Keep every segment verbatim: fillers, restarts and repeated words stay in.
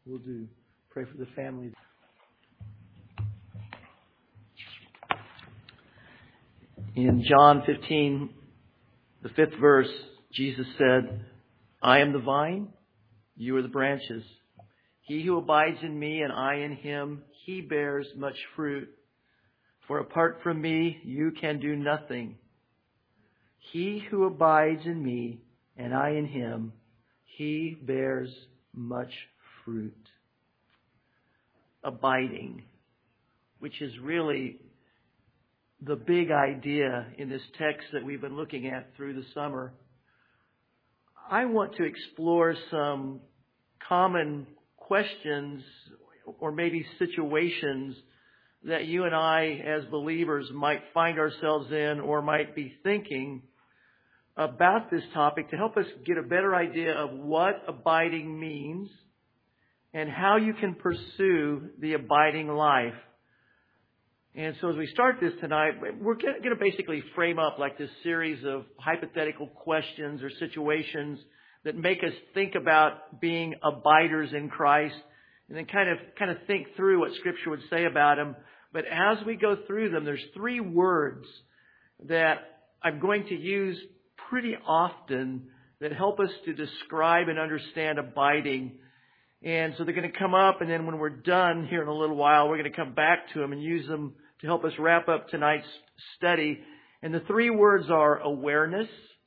We'll do. Pray for the family. In John fifteen, the fifth verse, Jesus said, I am the vine, you are the branches. He who abides in me and I in him, he bears much fruit. For apart from me, you can do nothing. He who abides in me and I in him, he bears much fruit. Abiding, which is really the big idea in this text that we've been looking at through the summer. I want to explore some common questions or maybe situations that you and I as believers might find ourselves in or might be thinking about this topic to help us get a better idea of what abiding means and how you can pursue the abiding life. And so as we start this tonight, we're going to basically frame up like this series of hypothetical questions or situations that make us think about being abiders in Christ and then kind of kind of think through what Scripture would say about them. But as we go through them, there's three words that I'm going to use pretty often that help us to describe and understand abiding. And so they're going to come up, and then when we're done here in a little while, we're going to come back to them and use them to help us wrap up tonight's study. And the three words are awareness.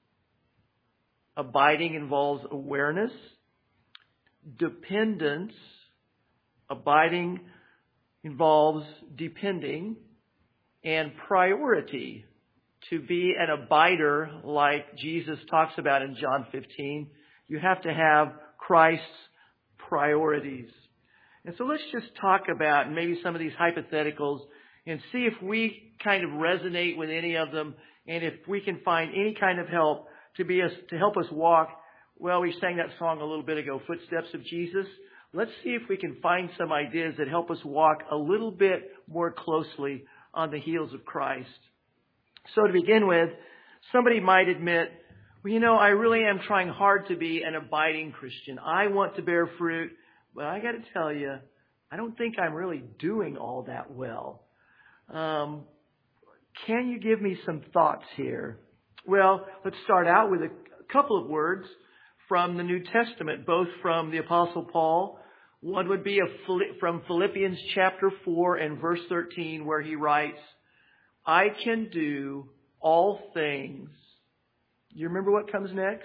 Abiding involves awareness. Dependence. Abiding involves depending. And priority. To be an abider like Jesus talks about in John fifteen, you have to have Christ's priorities. And so let's just talk about maybe some of these hypotheticals and see if we kind of resonate with any of them and if we can find any kind of help to be us, to help us walk. Well, we sang that song a little bit ago, Footsteps of Jesus. Let's see if we can find some ideas that help us walk a little bit more closely on the heels of Christ. So to begin with, somebody might admit, well, you know, I really am trying hard to be an abiding Christian. I want to bear fruit, but I got to tell you, I don't think I'm really doing all that well. Um, can you give me some thoughts here? Well, let's start out with a couple of words from the New Testament, both from the Apostle Paul. One would be a, from Philippians chapter four and verse thirteen, where he writes, I can do all things. You remember what comes next?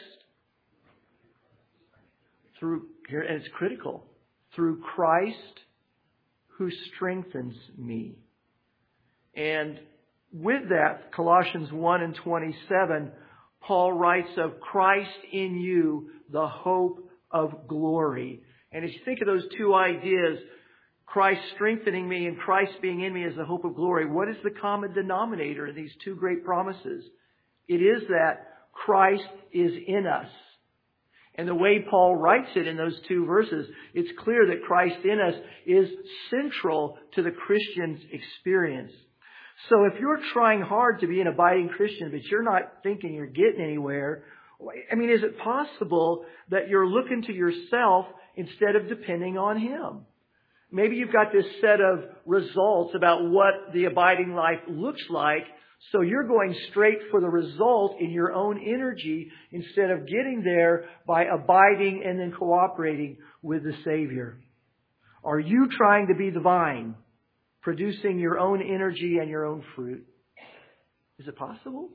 Through here, and it's critical. Through Christ who strengthens me. And with that, Colossians one and twenty-seven, Paul writes of Christ in you, the hope of glory. And as you think of those two ideas, Christ strengthening me and Christ being in me as the hope of glory, what is the common denominator in these two great promises? It is that Christ is in us. And the way Paul writes it in those two verses, it's clear that Christ in us is central to the Christian's experience. So if you're trying hard to be an abiding Christian, but you're not thinking you're getting anywhere, I mean, is it possible that you're looking to yourself instead of depending on Him? Maybe you've got this set of results about what the abiding life looks like, so you're going straight for the result in your own energy instead of getting there by abiding and then cooperating with the Savior. Are you trying to be the vine, producing your own energy and your own fruit? Is it possible?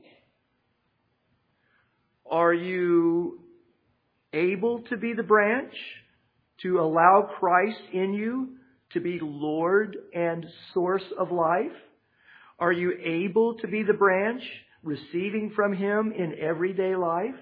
Are you able to be the branch, to allow Christ in you to be Lord and source of life? Are you able to be the branch, receiving from Him in everyday life?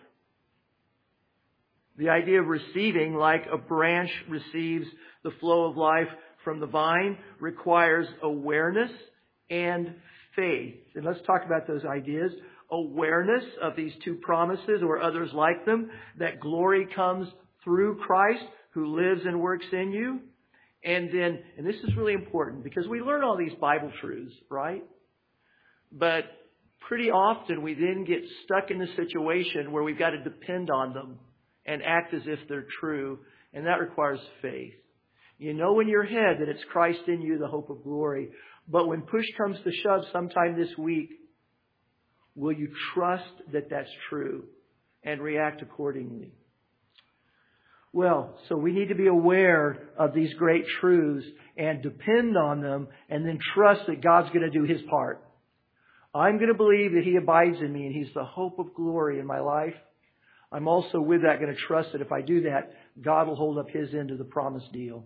The idea of receiving, like a branch receives the flow of life from the vine, requires awareness and faith. And let's talk about those ideas. Awareness of these two promises or others like them, that glory comes through Christ who lives and works in you. And then, and this is really important because we learn all these Bible truths, right? But pretty often we then get stuck in the situation where we've got to depend on them and act as if they're true. And that requires faith. You know in your head that it's Christ in you, the hope of glory. But when push comes to shove sometime this week, will you trust that that's true and react accordingly? Well, so we need to be aware of these great truths and depend on them and then trust that God's going to do His part. I'm going to believe that He abides in me and He's the hope of glory in my life. I'm also with that going to trust that if I do that, God will hold up His end of the promised deal.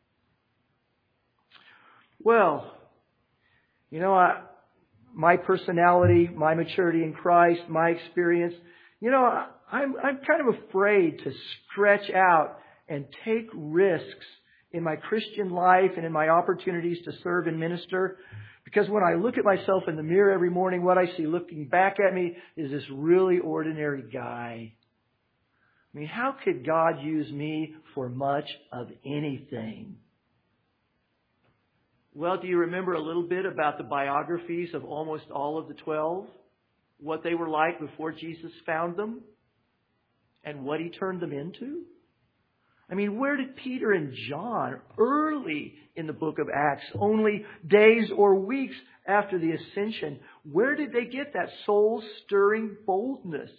Well, you know, I, my personality, my maturity in Christ, my experience, you know, I, I'm, I'm kind of afraid to stretch out and take risks in my Christian life and in my opportunities to serve and minister. Because when I look at myself in the mirror every morning, what I see looking back at me is this really ordinary guy. I mean, how could God use me for much of anything? Well, do you remember a little bit about the biographies of almost all of the twelve? What they were like before Jesus found them? And what He turned them into? I mean, where did Peter and John, early in the book of Acts, only days or weeks after the ascension, where did they get that soul-stirring boldness?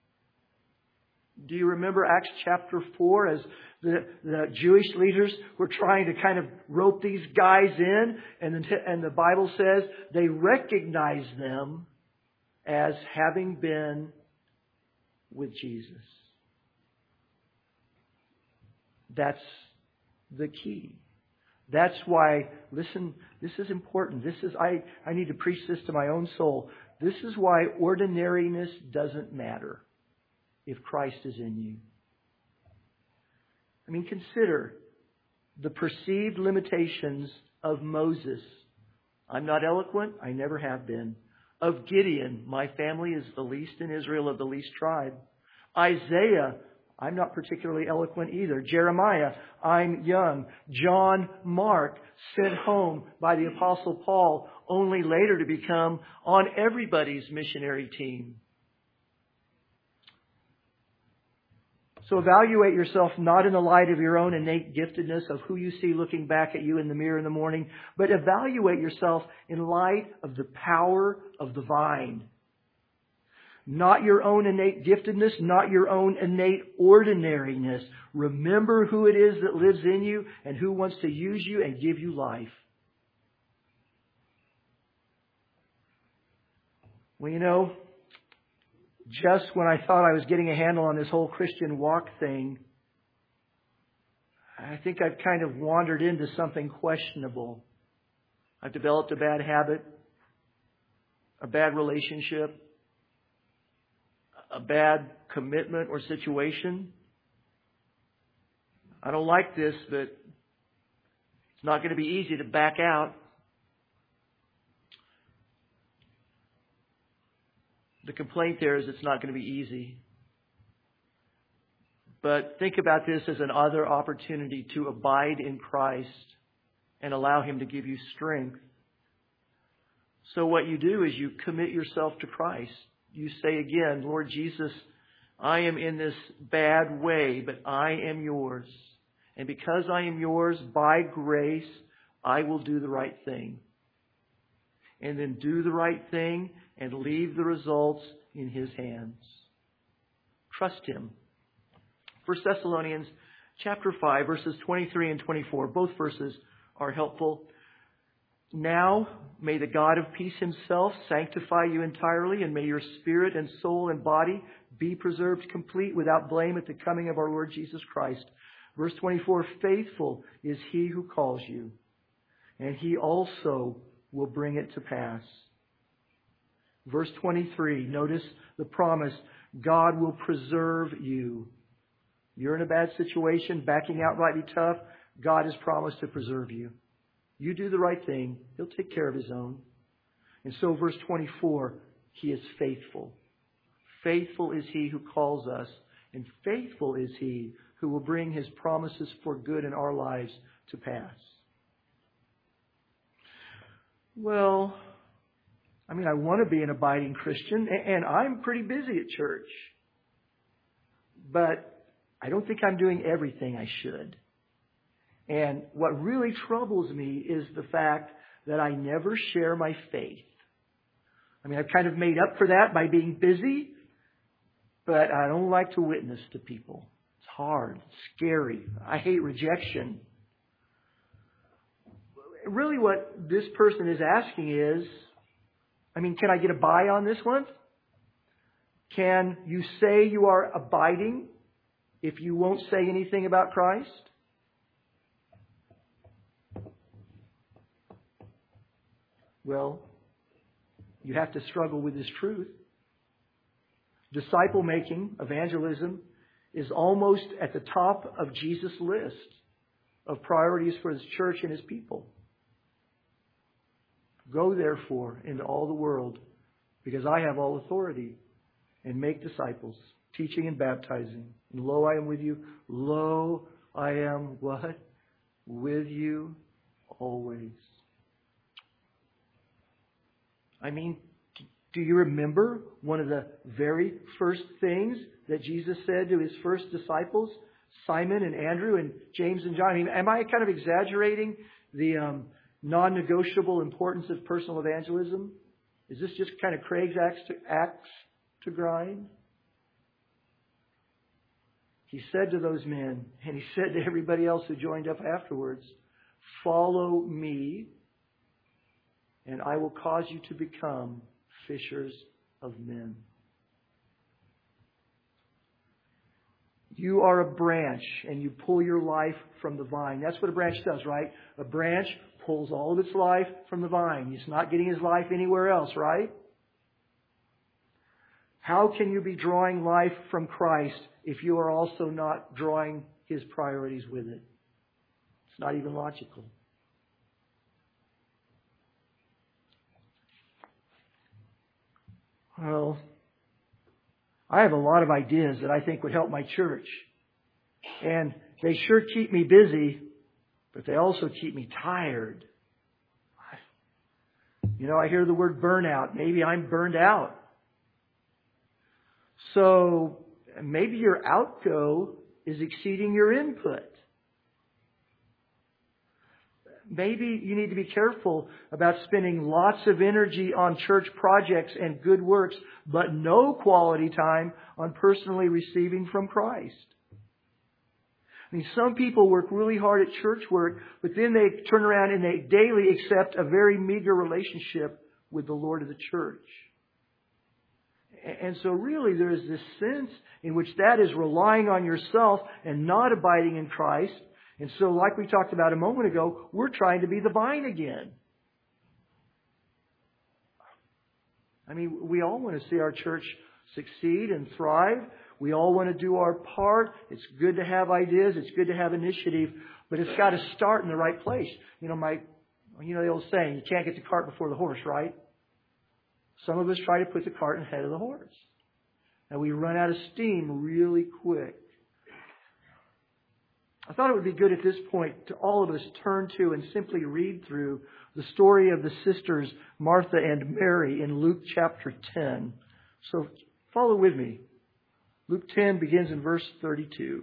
Do you remember Acts chapter four as the, the Jewish leaders were trying to kind of rope these guys in? And the, and the Bible says they recognized them as having been with Jesus. That's the key. That's why, listen, this is important. This is, I, I need to preach this to my own soul. This is why ordinariness doesn't matter if Christ is in you. I mean, consider the perceived limitations of Moses. I'm not eloquent. I never have been. Of Gideon, my family is the least in Israel of the least tribe. Isaiah, I'm not particularly eloquent either. Jeremiah, I'm young. John Mark, sent home by the Apostle Paul, only later to become on everybody's missionary team. So evaluate yourself not in the light of your own innate giftedness of who you see looking back at you in the mirror in the morning, but evaluate yourself in light of the power of the vine. Not your own innate giftedness, not your own innate ordinariness. Remember who it is that lives in you and who wants to use you and give you life. Well, you know, just when I thought I was getting a handle on this whole Christian walk thing, I think I've kind of wandered into something questionable. I've developed a bad habit, a bad relationship, a bad commitment or situation. I don't like this, but it's not going to be easy to back out. The complaint there is it's not going to be easy. But think about this as another opportunity to abide in Christ and allow Him to give you strength. So what you do is you commit yourself to Christ. You say again, Lord Jesus, I am in this bad way, but I am yours. And because I am yours, by grace, I will do the right thing. And then do the right thing and leave the results in His hands. Trust Him. First Thessalonians chapter five, verses twenty-three and twenty-four. Both verses are helpful. Now, may the God of peace Himself sanctify you entirely, and may your spirit and soul and body be preserved complete without blame at the coming of our Lord Jesus Christ. Verse twenty-four, faithful is He who calls you, and He also will bring it to pass. Verse twenty-three, notice the promise, God will preserve you. You're in a bad situation, backing out might be tough. God has promised to preserve you. You do the right thing, He'll take care of His own. And so verse twenty-four, He is faithful. Faithful is He who calls us, and faithful is He who will bring His promises for good in our lives to pass. Well, I mean, I want to be an abiding Christian, and I'm pretty busy at church. But I don't think I'm doing everything I should. And what really troubles me is the fact that I never share my faith. I mean, I've kind of made up for that by being busy, but I don't like to witness to people. It's hard, it's scary. I hate rejection. Really what this person is asking is, I mean, can I get a buy on this one? Can you say you are abiding if you won't say anything about Christ? Well, you have to struggle with this truth. Disciple making, evangelism, is almost at the top of Jesus' list of priorities for His church and His people. Go therefore into all the world, because I have all authority, and make disciples, teaching and baptizing. And lo, I am with you. Lo, I am what? With you always. I mean, do you remember one of the very first things that Jesus said to His first disciples, Simon and Andrew and James and John? I mean, am I kind of exaggerating the um, non-negotiable importance of personal evangelism? Is this just kind of Craig's axe to, axe to grind? He said to those men, and He said to everybody else who joined up afterwards, follow me, and I will cause you to become fishers of men. You are a branch, and you pull your life from the vine. That's what a branch does, right? A branch pulls all of its life from the vine. It's not getting his life anywhere else, right? How can you be drawing life from Christ if you are also not drawing His priorities with it? It's not even logical. Well, I have a lot of ideas that I think would help my church. And they sure keep me busy, but they also keep me tired. You know, I hear the word burnout. Maybe I'm burned out. So maybe your outgo is exceeding your input. Maybe you need to be careful about spending lots of energy on church projects and good works, but no quality time on personally receiving from Christ. I mean, some people work really hard at church work, but then they turn around and they daily accept a very meager relationship with the Lord of the church. And so really there is this sense in which that is relying on yourself and not abiding in Christ. And so like we talked about a moment ago, we're trying to be the vine again. I mean, we all want to see our church succeed and thrive. We all want to do our part. It's good to have ideas. It's good to have initiative. But it's got to start in the right place. You know, my, you know the old saying, you can't get the cart before the horse, right? Some of us try to put the cart ahead of the horse. And we run out of steam really quick. I thought it would be good at this point to all of us turn to and simply read through the story of the sisters Martha and Mary in Luke chapter ten. So follow with me. Luke ten begins in verse thirty-two.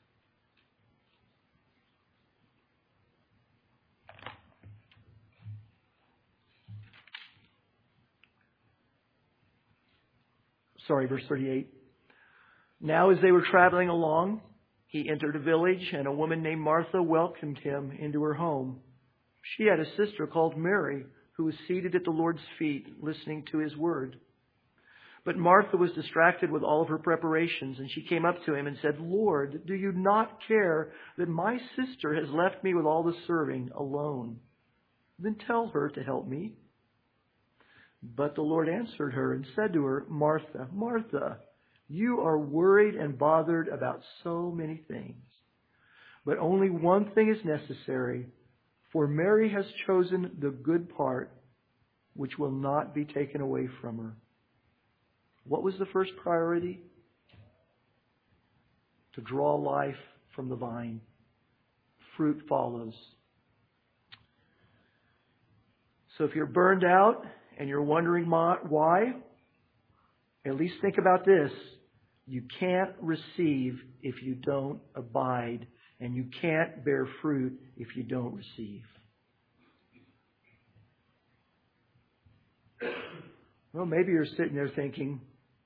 Sorry, verse thirty-eight. Now as they were traveling along, he entered a village, and a woman named Martha welcomed him into her home. She had a sister called Mary, who was seated at the Lord's feet, listening to His word. But Martha was distracted with all of her preparations, and she came up to him and said, Lord, do you not care that my sister has left me with all the serving alone? Then tell her to help me. But the Lord answered her and said to her, Martha, Martha, you are worried and bothered about so many things. But only one thing is necessary, for Mary has chosen the good part, which will not be taken away from her. What was the first priority? To draw life from the vine. Fruit follows. So if you're burned out and you're wondering why, at least think about this. You can't receive if you don't abide And you can't bear fruit if you don't receive. Well, maybe you're sitting there thinking,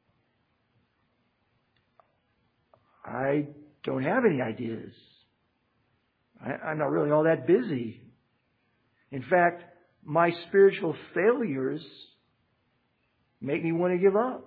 I don't have any ideas. I, I'm not really all that busy. In fact, my spiritual failures make me want to give up.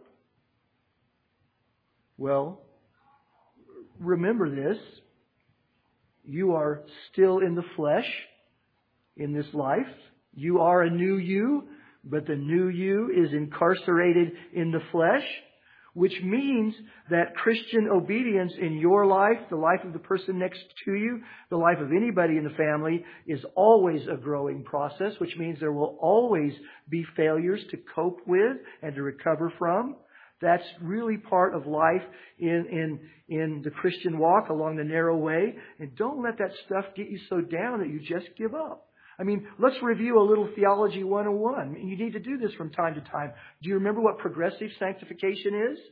Well, remember this. You are still in the flesh in this life. You are a new you, but the new you is incarcerated in the flesh, which means that Christian obedience in your life, the life of the person next to you, the life of anybody in the family, is always a growing process, which means there will always be failures to cope with and to recover from. That's really part of life in, in, in the Christian walk along the narrow way. And don't let that stuff get you so down that you just give up. I mean, let's review a little Theology one oh one. You need to do this from time to time. Do you remember what progressive sanctification is?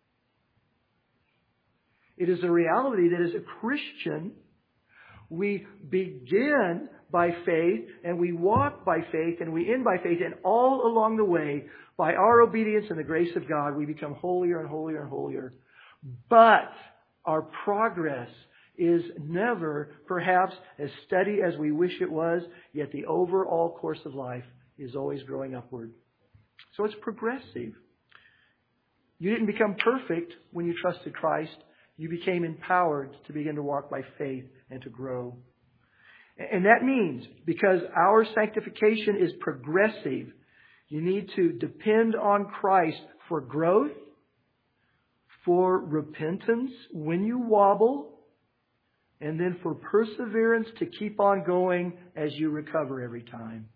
It is a reality that as a Christian, we begin by faith and we walk by faith and we end by faith. And all along the way, by our obedience and the grace of God, we become holier and holier and holier. But our progress is never perhaps as steady as we wish it was, yet the overall course of life is always growing upward. So it's progressive. You didn't become perfect when you trusted Christ. You became empowered to begin to walk by faith and to grow. And that means, because our sanctification is progressive, you need to depend on Christ for growth, for repentance when you wobble, and then for perseverance to keep on going as you recover every time.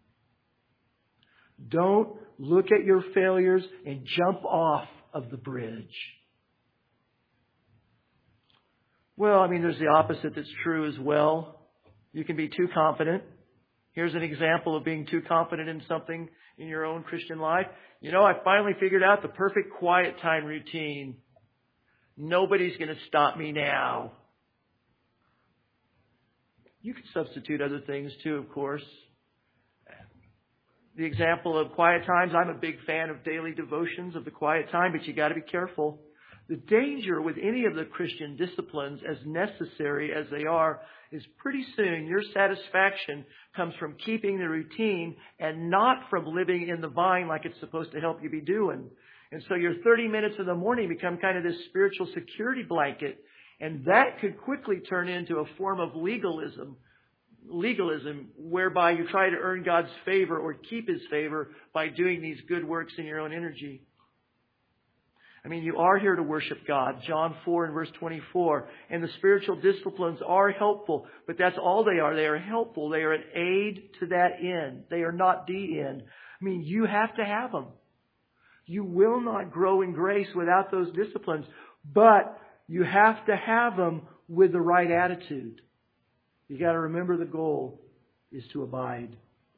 Don't look at your failures and jump off of the bridge. Well, I mean, there's the opposite that's true as well. You can be too confident. Here's an example of being too confident in something in your own Christian life. You know, I finally figured out the perfect quiet time routine. Nobody's going to stop me now. You can substitute other things too, of course. The example of quiet times, I'm a big fan of daily devotions of the quiet time, but you got to be careful. The danger with any of the Christian disciplines, as necessary as they are, is pretty soon your satisfaction comes from keeping the routine and not from living in the vine like it's supposed to help you be doing. And so your thirty minutes in the morning become kind of this spiritual security blanket. And that could quickly turn into a form of legalism, legalism whereby you try to earn God's favor or keep His favor by doing these good works in your own energy. I mean, you are here to worship God, John four and verse twenty-four. And the spiritual disciplines are helpful, but that's all they are. They are helpful. They are an aid to that end. They are not the end. I mean, you have to have them. You will not grow in grace without those disciplines, but you have to have them with the right attitude. You got to remember the goal is to abide.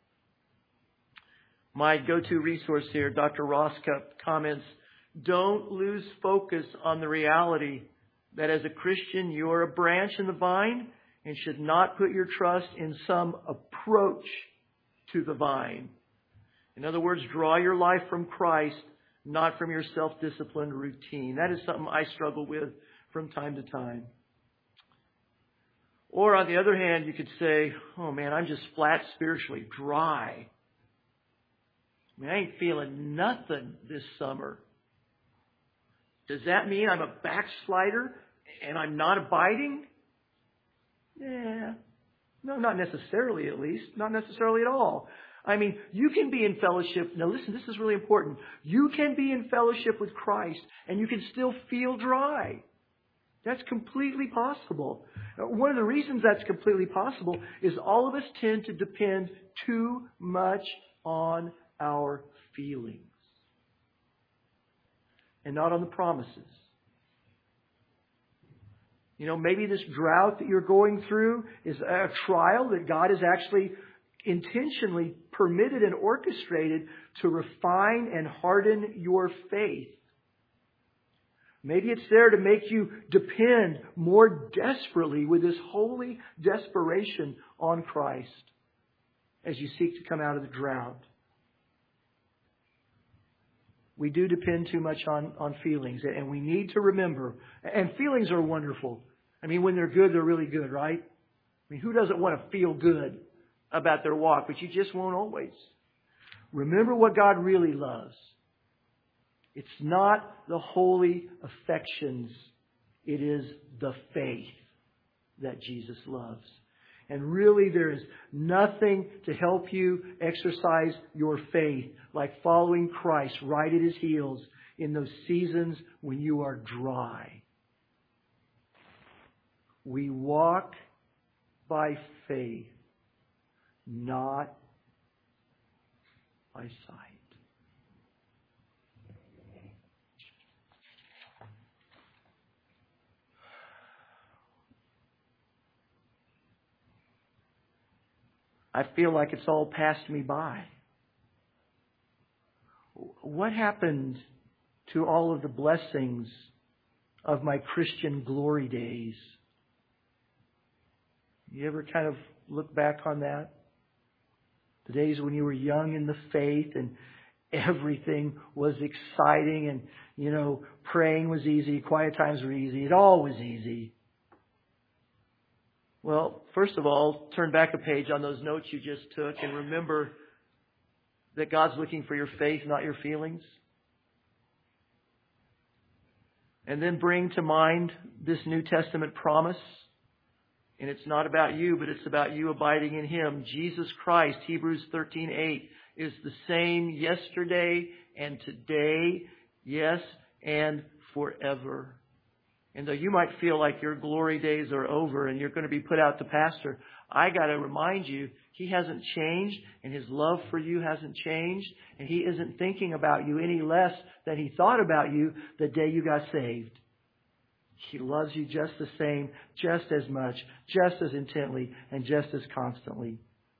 My go-to resource here, Doctor Rosscup, comments, don't lose focus on the reality that as a Christian you are a branch in the vine and should not put your trust in some approach to the vine. In other words, draw your life from Christ, not from your self-disciplined routine. That is something I struggle with from time to time. Or on the other hand, you could say, oh man, I'm just flat spiritually dry. I mean, I ain't feeling nothing this summer. Does that mean I'm a backslider and I'm not abiding? Yeah. No, not necessarily at least. Not necessarily at all. I mean, you can be in fellowship. Now listen, this is really important. You can be in fellowship with Christ and you can still feel dry. That's completely possible. One of the reasons that's completely possible is all of us tend to depend too much on our feelings and not on the promises. You know, maybe this drought that you're going through is a trial that God has actually intentionally permitted and orchestrated to refine and harden your faith. Maybe it's there to make you depend more desperately with this holy desperation on Christ as you seek to come out of the drought. We do depend too much on, on feelings, and we need to remember, and feelings are wonderful. I mean, when they're good, they're really good, right? I mean, who doesn't want to feel good about their walk? But you just won't always. Remember what God really loves. It's not the holy affections. It is the faith that Jesus loves. And really there is nothing to help you exercise your faith like following Christ right at His heels in those seasons when you are dry. We walk by faith, not by sight. I feel like it's all passed me by. What happened to all of the blessings of my Christian glory days? You ever kind of look back on that? The days when you were young in the faith and everything was exciting and, you know, praying was easy, quiet times were easy, it all was easy. Well, first of all, turn back a page on those notes you just took and remember that God's looking for your faith, not your feelings. And then bring to mind this New Testament promise. And it's not about you, but it's about you abiding in Him. Jesus Christ, Hebrews thirteen eight, is the same yesterday and today, yes, and forever. And though you might feel like your glory days are over and you're going to be put out to pasture, I got to remind you, He hasn't changed and His love for you hasn't changed. And He isn't thinking about you any less than He thought about you the day you got saved. He loves you just the same, just as much, just as intently, and just as constantly.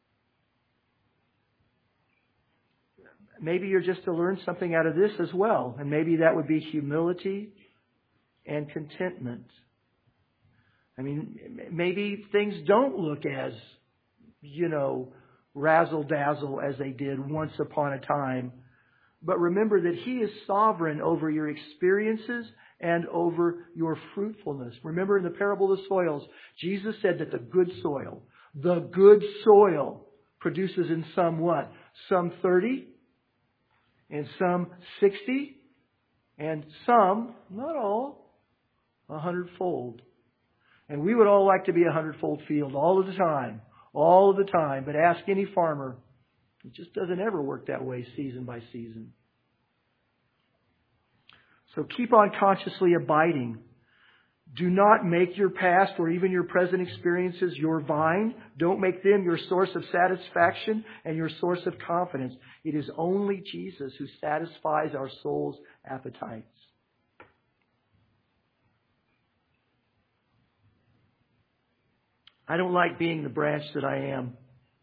Maybe you're just to learn something out of this as well. And maybe that would be humility and contentment. I mean, maybe things don't look as, you know, razzle-dazzle as they did once upon a time. But remember that He is sovereign over your experiences and over your fruitfulness. Remember in the parable of the soils, Jesus said that the good soil, the good soil produces in some what? Some thirty, and some sixty, and some, not all, a hundredfold. And we would all like to be a hundredfold field all of the time, all of the time. But ask any farmer, it just doesn't ever work that way season by season. So keep on consciously abiding. Do not make your past or even your present experiences your vine. Don't make them your source of satisfaction and your source of confidence. It is only Jesus who satisfies our soul's appetites. I don't like being the branch that I am.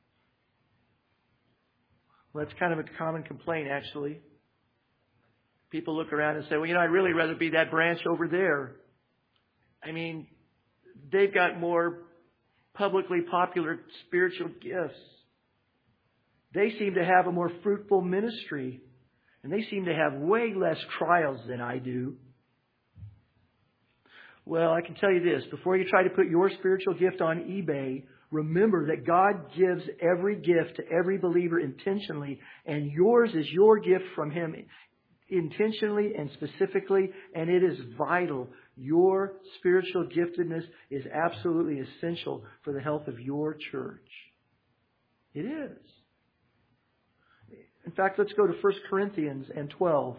Well, that's kind of a common complaint, actually. People look around and say, well, you know, I'd really rather be that branch over there. I mean, they've got more publicly popular spiritual gifts. They seem to have a more fruitful ministry. And they seem to have way less trials than I do. Well, I can tell you this. Before you try to put your spiritual gift on eBay, remember that God gives every gift to every believer intentionally. And yours is your gift from Him intentionally and specifically. And it is vital. Your spiritual giftedness is absolutely essential for the health of your church. It is. In fact, let's go to First Corinthians and twelve.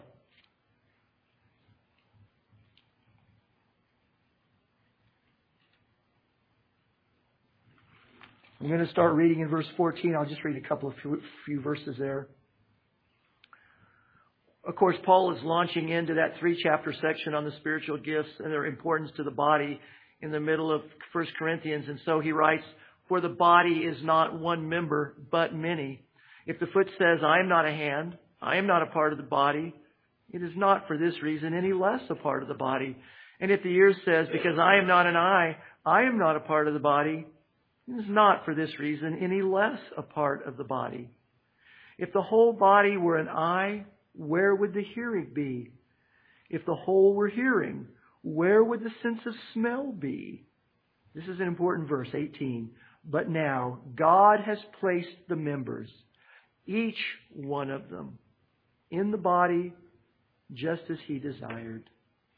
I'm going to start reading in verse fourteen. I'll just read a couple of few, few verses there. Of course, Paul is launching into that three-chapter section on the spiritual gifts and their importance to the body in the middle of First Corinthians. And so he writes, for the body is not one member, but many. If the foot says, I am not a hand, I am not a part of the body, It is not for this reason any less a part of the body. And if the ear says, because I am not an eye, I am not a part of the body, it is not for this reason any less a part of the body. If the whole body were an eye, where would the hearing be? If the whole were hearing, where would the sense of smell be? This is an important verse, eighteen. But now God has placed the members, each one of them, in the body just as He desired.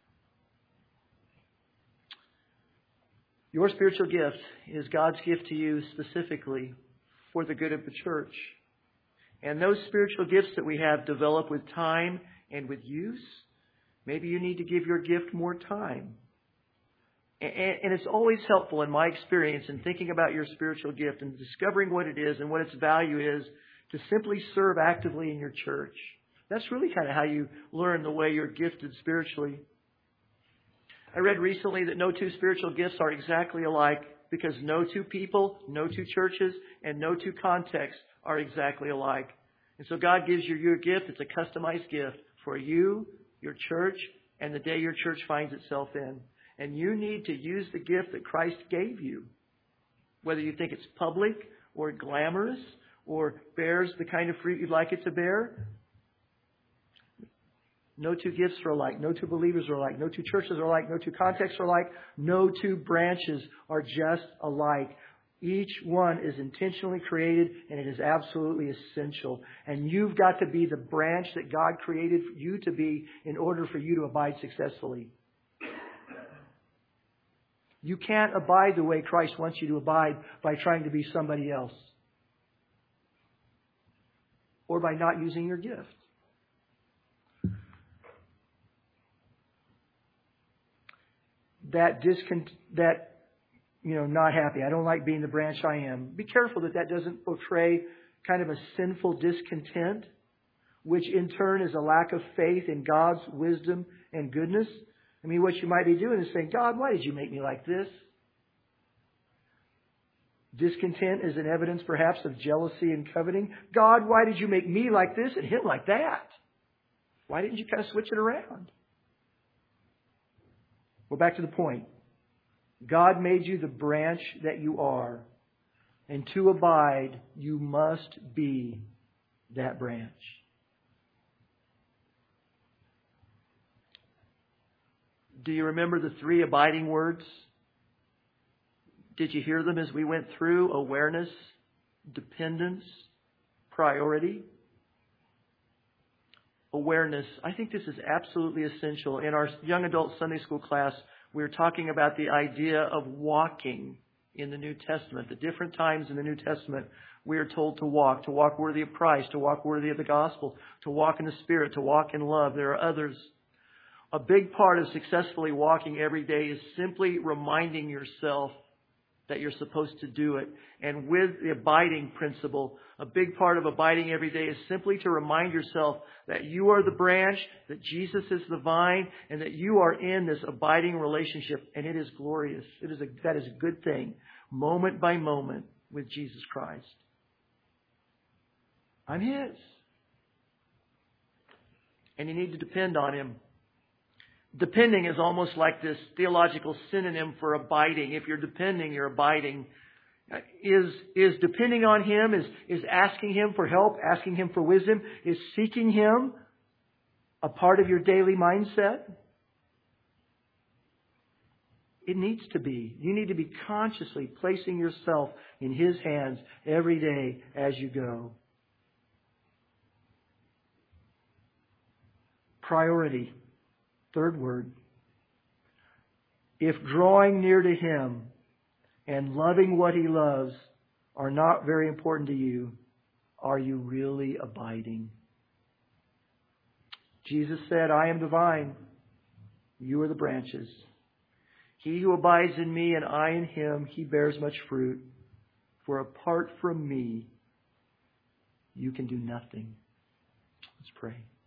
Your spiritual gift is God's gift to you specifically for the good of the church. And those spiritual gifts that we have develop with time and with use. Maybe you need to give your gift more time. And it's always helpful in my experience in thinking about your spiritual gift and discovering what it is and what its value is to simply serve actively in your church. That's really kind of how you learn the way you're gifted spiritually. I read recently that no two spiritual gifts are exactly alike because no two people, no two churches, and no two contexts are exactly alike. And so God gives you your gift. It's a customized gift for you, your church, and the day your church finds itself in. And you need to use the gift that Christ gave you. Whether you think it's public or glamorous or bears the kind of fruit you'd like it to bear. No two gifts are alike. No two believers are alike. No two churches are alike. No two contexts are alike. No two branches are just alike. Each one is intentionally created and it is absolutely essential. And you've got to be the branch that God created you to be in order for you to abide successfully. You can't abide the way Christ wants you to abide by trying to be somebody else. Or by not using your gift. That discont- that, you know, not happy. I don't like being the branch I am. Be careful that that doesn't portray kind of a sinful discontent, which in turn is a lack of faith in God's wisdom and goodness. I mean, what you might be doing is saying, God, why did you make me like this? Discontent is an evidence perhaps of jealousy and coveting. God, why did you make me like this and him like that? Why didn't you kind of switch it around? Well, back to the point. God made you the branch that you are. And to abide, you must be that branch. Do you remember the three abiding words? Did you hear them as we went through? Awareness, dependence, priority. Awareness. I think this is absolutely essential. In our young adult Sunday school class, we were talking about the idea of walking in the New Testament. The different times in the New Testament, we are told to walk, to walk worthy of Christ, to walk worthy of the gospel, to walk in the Spirit, to walk in love. There are others. A big part of successfully walking every day is simply reminding yourself that you're supposed to do it. And with the abiding principle, a big part of abiding every day is simply to remind yourself that you are the branch, that Jesus is the vine, and that you are in this abiding relationship. And it is glorious. It is a, that is a good thing, moment by moment with Jesus Christ. I'm His. And you need to depend on Him. Depending is almost like this theological synonym for abiding. If you're depending, you're abiding. Is, is depending on Him, is, is asking Him for help, asking Him for wisdom, is seeking Him a part of your daily mindset? It needs to be. You need to be consciously placing yourself in His hands every day as you go. Priority. Third word. If drawing near to Him and loving what He loves are not very important to you, are you really abiding? Jesus said, I am the vine, you are the branches. He who abides in me and I in him, he bears much fruit. For apart from me, you can do nothing. Let's pray.